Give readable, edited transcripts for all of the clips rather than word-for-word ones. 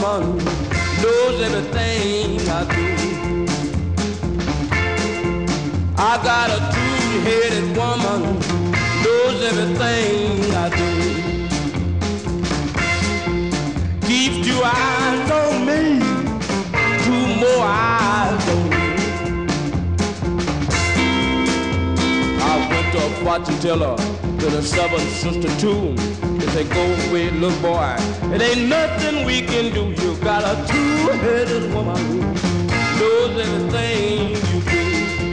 woman knows everything I do. I got a two-headed woman knows everything I do. Keeps two eyes on me, two more eyes on you. I went to a fortune teller, to the seventh sister too. They say, go away, little boy, it ain't nothing we can do. You got a two-headed woman, knows everything you do.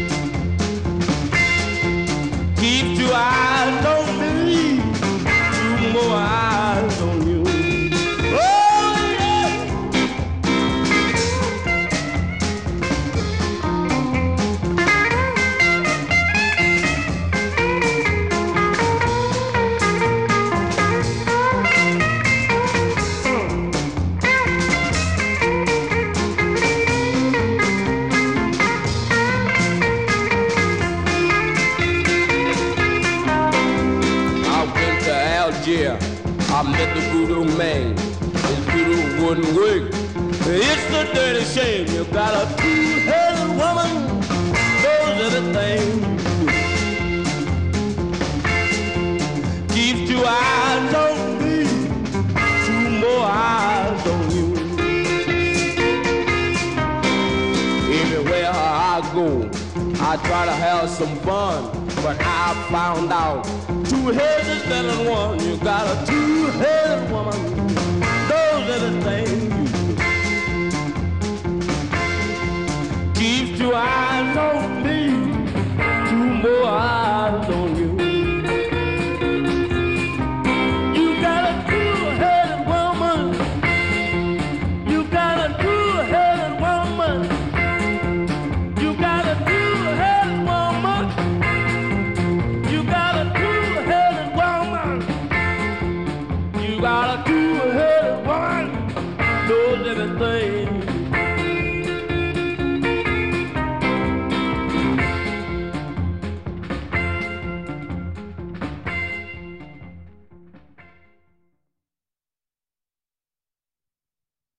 Keep two eyes on me, two more eyes on you. Oh, yeah. I met the voodoo man, his voodoo wouldn't work. It's a dirty shame, you got a two-headed woman, knows everything you do. Keeps two eyes on me, two more eyes on you. Everywhere I go, I try to have some fun, but I found out two-headed is better than one. You got a two-headed woman, knows everything you do. Keeps two eyes on me.